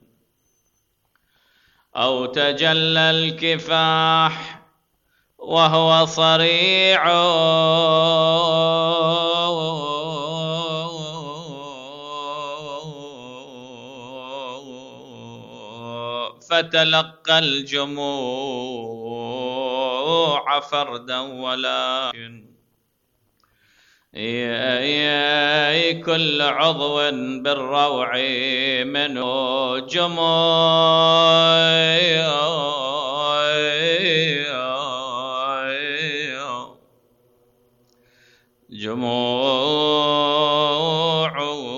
أو تجلى الكفاح وهو صريع. فتلقى الجموع فردا ولكن يا كل عضو بالروع منه جموع جموع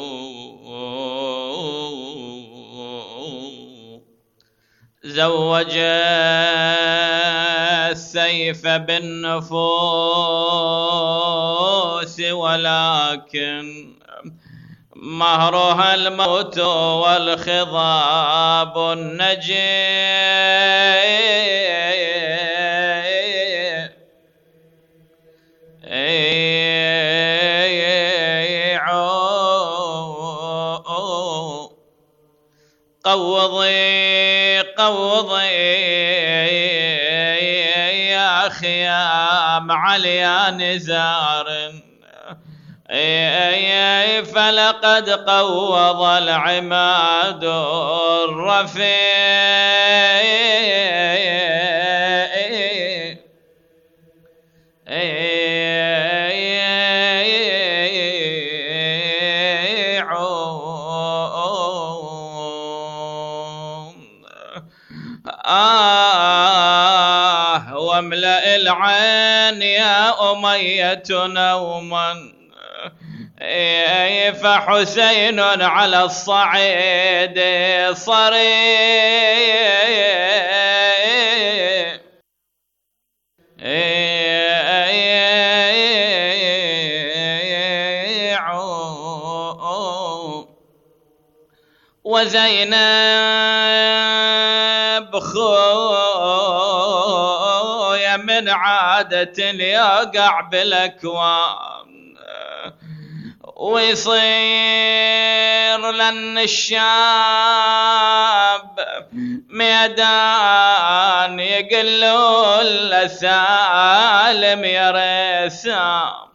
زوج السيف بالنفوس ولكن مهرها الموت والخضاب النجي قوضي قوضي يا خيام عليا نزار فلقد قوض العماد الرفيع آه واملأ العين يا أمية نوما فحسين على الصعيد صريع وزينب خويا من عادة يقع بالأكوان ويصير لن الشاب ميدان يقلوا السالم يا رسام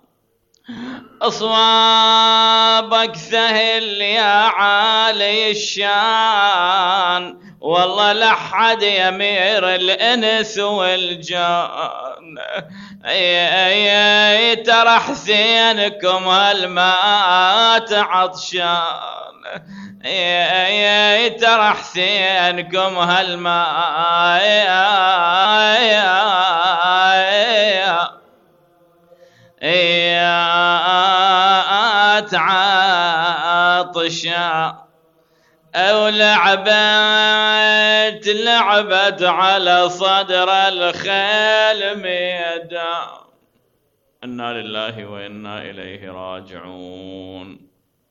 أصوابك سهل يا عالي الشان والله لحد يمير الأنس والجان اي ترى حسينكم هالمات عطشان اي ترى حسينكم هالمات يا عطشا أو لعبت لعبت على صدر الخيل ميدان. إنا لله وإنا إليه راجعون.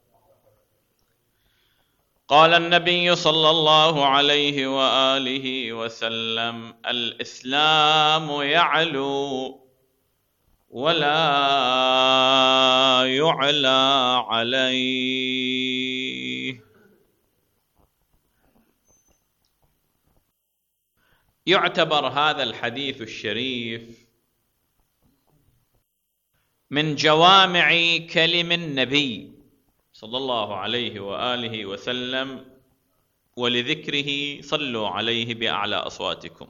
قال النبي صلى الله عليه وآله وسلم: الإسلام يعلو ولا يعلى عليه. يعتبر هذا الحديث الشريف من جوامع كلم النبي صلى الله عليه وآله وسلم، ولذكره صلوا عليه بأعلى أصواتكم.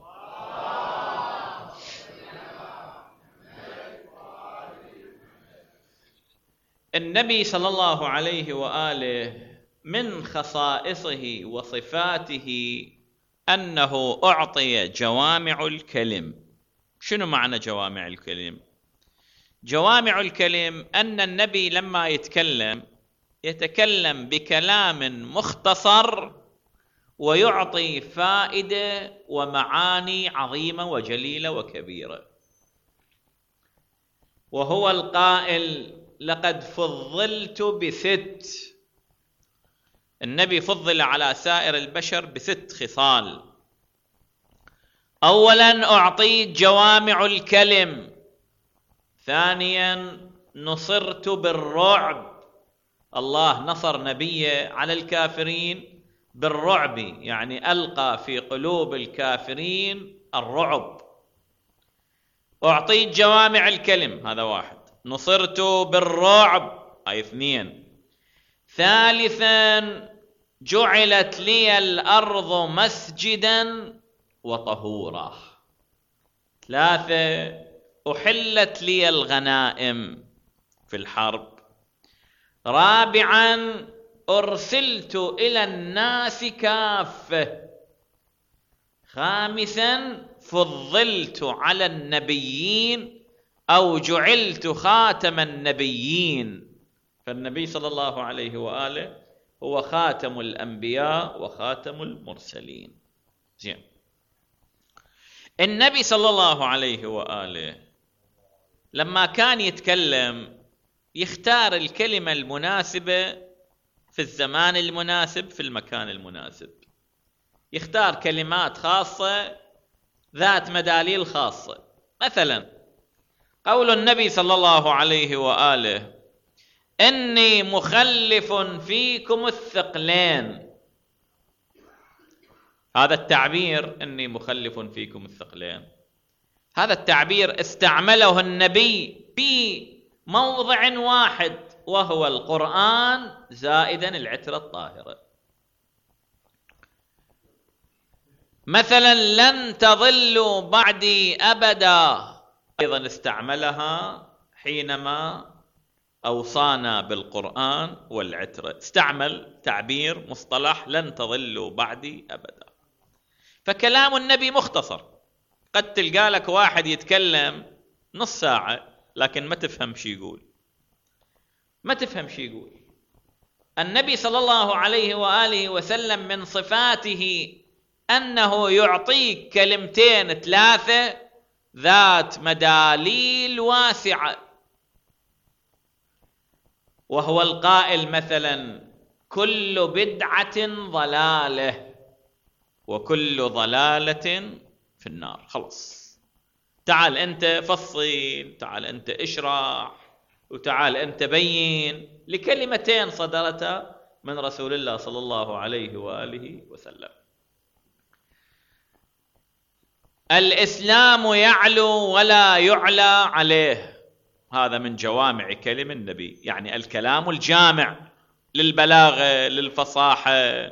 النبي صلى الله عليه وآله من خصائصه وصفاته أنه أعطي جوامع الكلم. شنو معنى جوامع الكلم؟ جوامع الكلم أن النبي لما يتكلم يتكلم بكلام مختصر ويعطي فائدة ومعاني عظيمة وجليلة وكبيرة. وهو القائل: لقد فضلت بست. النبي فضل على سائر البشر بست خصال. أولا أعطيت جوامع الكلم. ثانيا نصرت بالرعب. الله نصر نبيه على الكافرين بالرعب، يعني ألقى في قلوب الكافرين الرعب. أعطيت جوامع الكلم، هذا واحد. نصرت بالرعب، أي اثنين. ثالثا جعلت لي الأرض مسجدا وطهورا. ثلاثة، أحلت لي الغنائم في الحرب. رابعا، أرسلت إلى الناس كافة. خامسا، فضلت على النبيين أو جعلت خاتم النبيين. فالنبي صلى الله عليه وآله هو خاتم الأنبياء وخاتم المرسلين. زين. النبي صلى الله عليه وآله لما كان يتكلم يختار الكلمة المناسبة في الزمان المناسب في المكان المناسب. يختار كلمات خاصة ذات مداليل خاصة. مثلا قول النبي صلى الله عليه وآله: إني مخلف فيكم الثقلين. هذا التعبير إني مخلف فيكم الثقلين، هذا التعبير استعمله النبي في موضع واحد وهو القرآن زائدا العترة الطاهرة. مثلا لن تضلوا بعدي أبدا، أيضا استعملها حينما أوصانا بالقرآن والعترة، استعمل تعبير مصطلح لن تضلوا بعدي أبدا. فكلام النبي مختصر. قد تلقى لك واحد يتكلم نص ساعة لكن ما تفهم شي يقول، ما تفهم شي يقول. النبي صلى الله عليه وآله وسلم من صفاته أنه يعطيك كلمتين ثلاثة ذات مداليل واسعة، وهو القائل مثلا: كل بدعة ضلالة وكل ضلالة في النار. خلص، تعال أنت فصل، تعال أنت اشرح، وتعال أنت بين لكلمتين صدرتا من رسول الله صلى الله عليه وآله وسلم. الإسلام يعلو ولا يعلى عليه، هذا من جوامع كلم النبي، يعني الكلام الجامع للبلاغة، للفصاحة،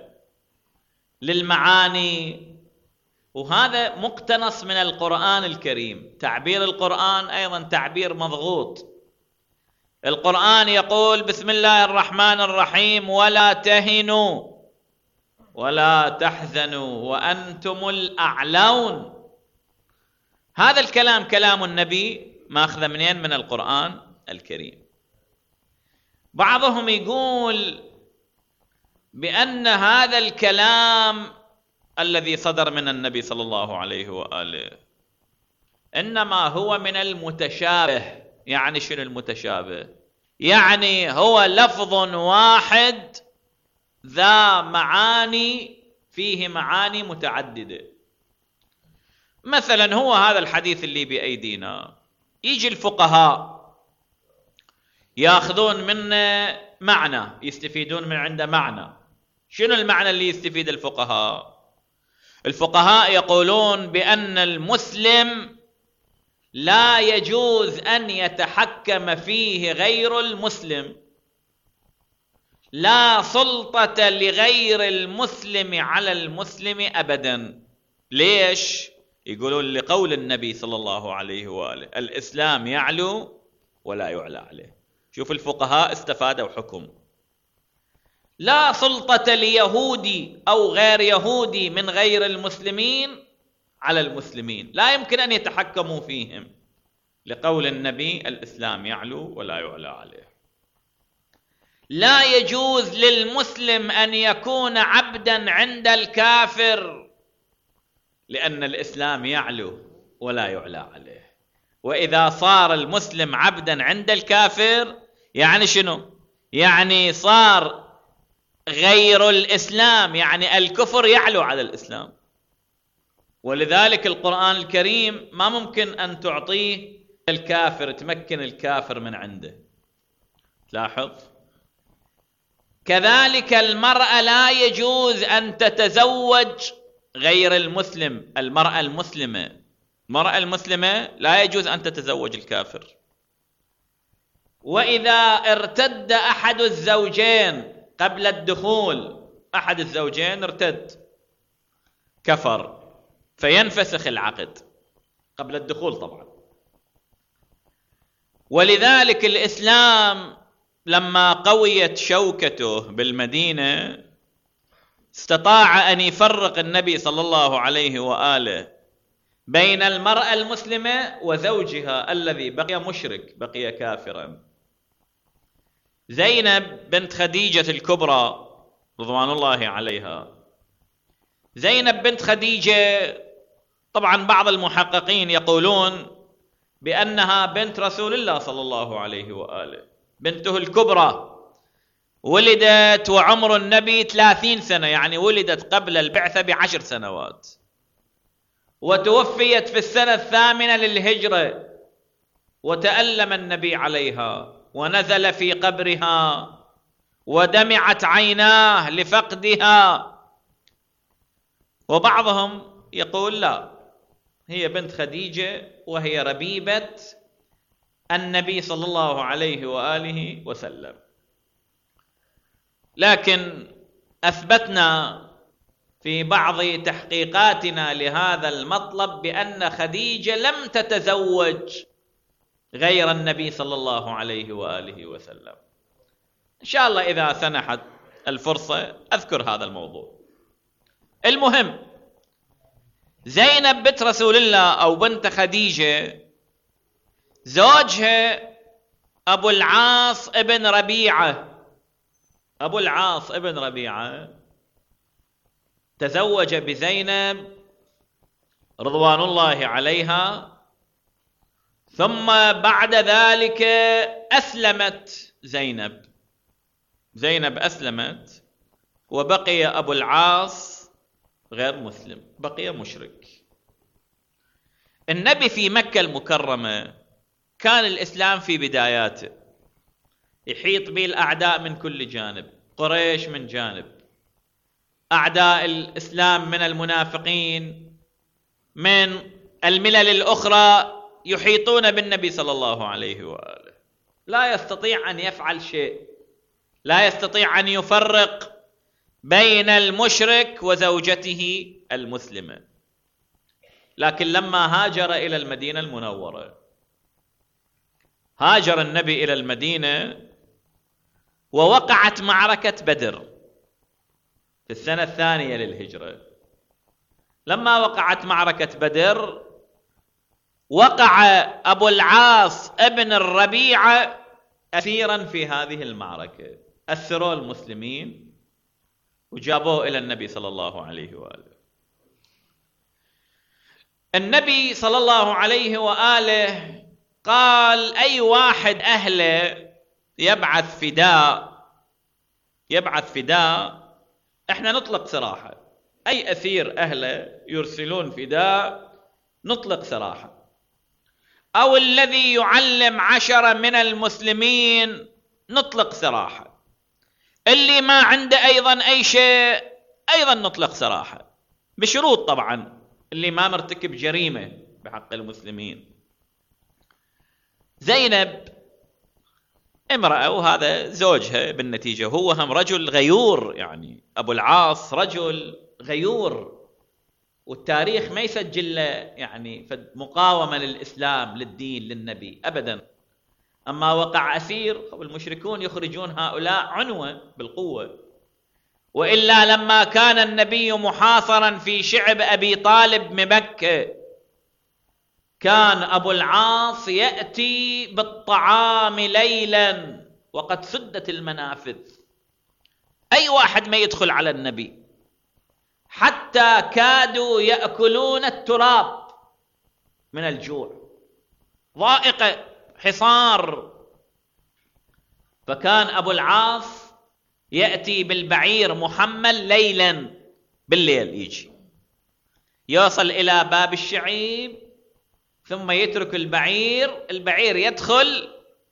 للمعاني. وهذا مقتنص من القرآن الكريم. تعبير القرآن أيضا تعبير مضغوط. القرآن يقول: بسم الله الرحمن الرحيم: ولا تهنوا ولا تحزنوا وأنتم الأعلون. هذا الكلام كلام النبي ماخذ منين؟ من القرآن الكريم. بعضهم يقول بأن هذا الكلام الذي صدر من النبي صلى الله عليه وآله إنما هو من المتشابه. يعني شنو المتشابه؟ يعني هو لفظ واحد ذا معاني، فيه معاني متعددة. مثلا هو هذا الحديث اللي بأيدينا، يجي الفقهاء ياخذون منه معنى، يستفيدون من عنده معنى. شنو المعنى اللي يستفيد الفقهاء؟ الفقهاء يقولون بأن المسلم لا يجوز أن يتحكم فيه غير المسلم، لا سلطة لغير المسلم على المسلم أبدا. ليش؟ يقولون لقول النبي صلى الله عليه وآله: الإسلام يعلو ولا يعلى عليه. شوف الفقهاء استفادوا حكم: لا سلطة ليهودي أو غير يهودي من غير المسلمين على المسلمين، لا يمكن أن يتحكموا فيهم، لقول النبي: الإسلام يعلو ولا يعلى عليه. لا يجوز للمسلم أن يكون عبدا عند الكافر، لأن الإسلام يعلو ولا يعلى عليه. وإذا صار المسلم عبدا عند الكافر يعني شنو؟ يعني صار غير الإسلام، يعني الكفر يعلو على الإسلام. ولذلك القرآن الكريم ما ممكن أن تعطيه الكافر، تمكن الكافر من عنده. لاحظ. كذلك المرأة لا يجوز أن تتزوج غير المسلم، المرأة المسلمة، المرأة المسلمة لا يجوز أن تتزوج الكافر. وإذا ارتد أحد الزوجين قبل الدخول أحد الزوجين ارتد كفر فينفسخ العقد قبل الدخول طبعا. ولذلك الإسلام لما قويت شوكته بالمدينة استطاع أن يفرق النبي صلى الله عليه وآله بين المرأة المسلمة وزوجها الذي بقي مشرك بقي كافرا. زينب بنت خديجة الكبرى رضوان الله عليها، زينب بنت خديجة طبعا بعض المحققين يقولون بأنها بنت رسول الله صلى الله عليه وآله، بنته الكبرى، ولدت وعمر النبي ثلاثين سنة، يعني ولدت قبل البعثة بعشر سنوات، وتوفيت في السنة الثامنة للهجرة، وتألم النبي عليها ونزل في قبرها ودمعت عيناه لفقدها. وبعضهم يقول لا، هي بنت خديجة وهي ربيبة النبي صلى الله عليه وآله وسلم. لكن أثبتنا في بعض تحقيقاتنا لهذا المطلب بأن خديجة لم تتزوج غير النبي صلى الله عليه وآله وسلم. إن شاء الله إذا سنحت الفرصة أذكر هذا الموضوع. المهم، زينب بنت رسول الله أو بنت خديجة زوجها أبو العاص ابن ربيعة، أبو العاص ابن ربيعة تزوج بزينب رضوان الله عليها، ثم بعد ذلك أسلمت زينب زينب أسلمت، وبقي أبو العاص غير مسلم، بقي مشرك. النبي في مكة المكرمة كان الإسلام في بداياته، يحيط به الأعداء من كل جانب، قريش من جانب، أعداء الإسلام من المنافقين من الملل الأخرى يحيطون بالنبي صلى الله عليه وآله. لا يستطيع أن يفعل شيء، لا يستطيع أن يفرق بين المشرك وزوجته المسلمة. لكن لما هاجر إلى المدينة المنورة، هاجر النبي إلى المدينة ووقعت معركة بدر في السنة الثانية للهجرة. لما وقعت معركة بدر وقع أبو العاص ابن الربيعة أسيرا في هذه المعركة، أسروا المسلمين وجابوه إلى النبي صلى الله عليه وآله. النبي صلى الله عليه وآله قال أي واحد أهله يبعث فداء يبعث فداء احنا نطلق سراحه، أي أسير أهله يرسلون فداء نطلق سراحه، أو الذي يعلم عشرة من المسلمين نطلق سراحه، اللي ما عنده أيضا أي شيء أيضا نطلق سراحه، بشروط طبعا، اللي ما مرتكب جريمة بحق المسلمين. زينب امرأة وهذا زوجها بالنتيجة، هو هم رجل غيور، يعني أبو العاص رجل غيور، والتاريخ ما يسجل له يعني مقاومة للإسلام للدين للنبي أبدا. أما وقع أسير والمشركون يخرجون هؤلاء عنوة بالقوة. وإلا لما كان النبي محاصرا في شعب أبي طالب بمكة كان أبو العاص يأتي بالطعام ليلا وقد سدت المنافذ، أي واحد ما يدخل على النبي، حتى كادوا يأكلون التراب من الجوع، ضائقة حصار. فكان أبو العاص يأتي بالبعير محمل ليلا، بالليل يجي يوصل إلى باب الشعيب ثم يترك البعير، البعير يدخل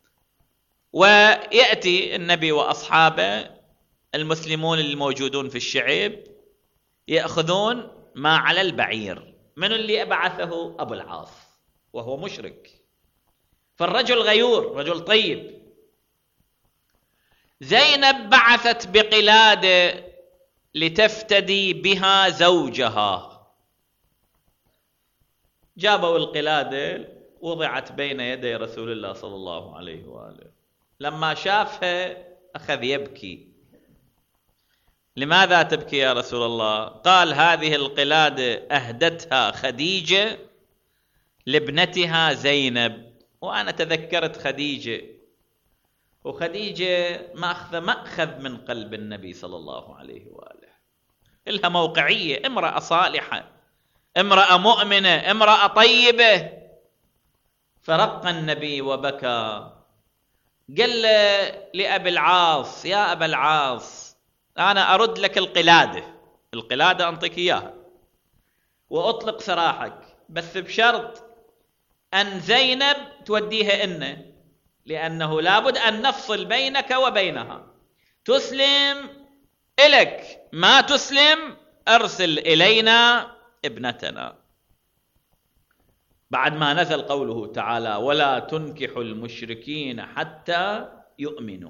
ويأتي النبي وأصحابه المسلمون الموجودون في الشعيب يأخذون ما على البعير. من اللي أبعثه؟ أبو العاص وهو مشرك، فالرجل غيور رجل طيب. زينب بعثت بقلادة لتفتدي بها زوجها. جابوا القلادة وضعت بين يدي رسول الله صلى الله عليه وآله. لما شافها أخذ يبكي. لماذا تبكي يا رسول الله؟ قال هذه القلادة أهدتها خديجة لابنتها زينب. وأنا تذكرت خديجة، وخديجة مأخذ مأخذ من قلب النبي صلى الله عليه وآله، إلها موقعية، امرأة صالحة، امرأة مؤمنة، امرأة طيبة. فرق النبي وبكى. قال لأبي العاص: يا أبا العاص، أنا أرد لك القلادة، القلادة أنطيك إياها وأطلق سراحك، بس بشرط أن زينب توديها إنه، لأنه لابد أن نفصل بينك وبينها. تسلم إلك، ما تسلم أرسل إلينا ابنتنا. بعد ما نزل قوله تعالى: ولا تنكحوا المشركين حتى يؤمنوا،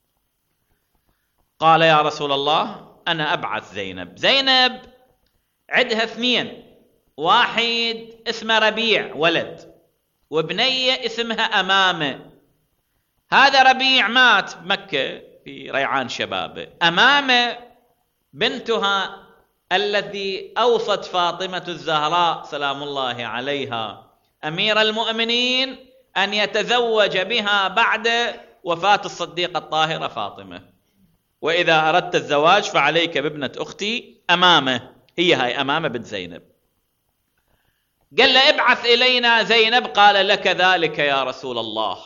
قال: يا رسول الله أنا أبعث زينب. زينب عندها اثنين، واحد اسمه ربيع ولد، وبنية اسمها أمامة. هذا ربيع مات بمكة في ريعان شبابه. أمامة بنتها التي أوصت فاطمة الزهراء سلام الله عليها أمير المؤمنين أن يتزوج بها بعد وفاة الصديقة الطاهرة فاطمة، وإذا أردت الزواج فعليك بابنة أختي أمامة، هي هاي أمامة بنت زينب. قال له: ابعث إلينا زينب. قال: لك ذلك يا رسول الله.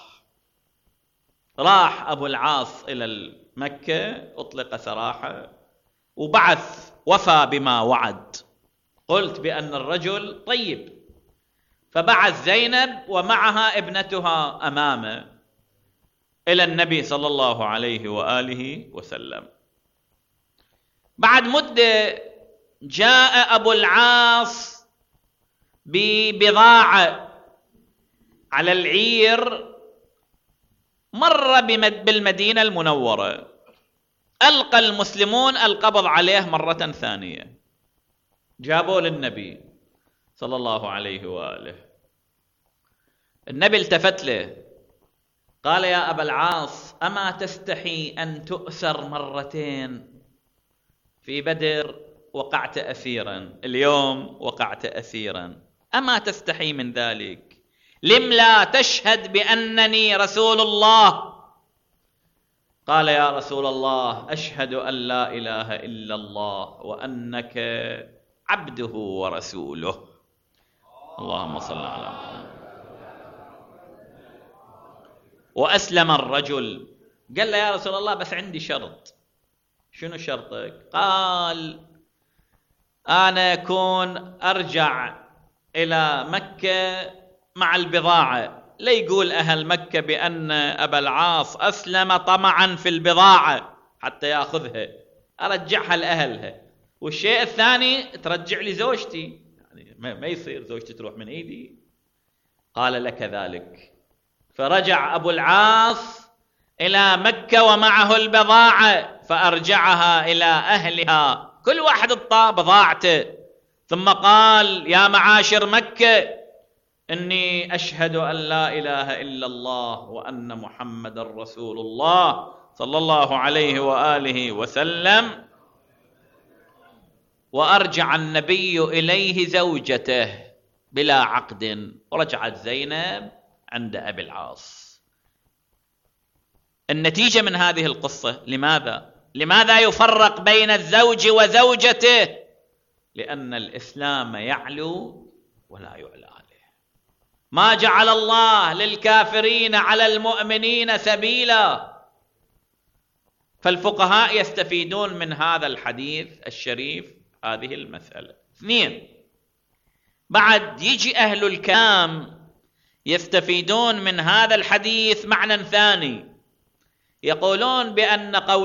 راح أبو العاص إلى مكة، أطلق سراحه، وبعث، وفى بما وعد. قلت بأن الرجل طيب، فبعث زينب ومعها ابنتها أمامه إلى النبي صلى الله عليه وآله وسلم. بعد مدة جاء أبو العاص ببضاعة على العير، مر بالمدينة المنورة، ألقى المسلمون القبض عليه مرة ثانية. جابوا للنبي صلى الله عليه وآله. النبي التفت له قال: يا أبا العاص، أما تستحي أن تؤسر مرتين؟ في بدر وقعت أسيرا، اليوم وقعت أسيرا، أما تستحي من ذلك؟ لم لا تشهد بأنني رسول الله؟ قال: يا رسول الله، أشهد أن لا إله إلا الله وأنك عبده ورسوله. اللهم صل على محمد. وأسلم الرجل. قال له: يا رسول الله، بس عندي شرط. شنو شرطك؟ قال: أنا أكون أرجع إلى مكة مع البضاعة، لا يقول أهل مكة بأن أبا العاص أسلم طمعا في البضاعة حتى يأخذها، أرجعها لأهلها. والشيء الثاني، ترجع لي زوجتي، يعني ما يصير زوجتي تروح من إيدي. قال: لك ذلك. فرجع أبو العاص إلى مكة ومعه البضاعة، فأرجعها إلى أهلها، كل واحد اطى بضاعته. ثم قال: يا معاشر مكة، إني أشهد أن لا إله إلا الله وأن محمد رسول الله صلى الله عليه وآله وسلم. وأرجع النبي إليه زوجته بلا عقد، ورجعت زينب عند أبي العاص. النتيجة من هذه القصة، لماذا؟ لماذا يفرق بين الزوج وزوجته؟ لأن الإسلام يعلو ولا يعلى عليه. ما جعل الله للكافرين على المؤمنين سبيلا. فالفقهاء يستفيدون من هذا الحديث الشريف هذه المسألة. اثنين، بعد يجي أهل الكلام يستفيدون من هذا الحديث معنى ثاني، يقولون بأن قول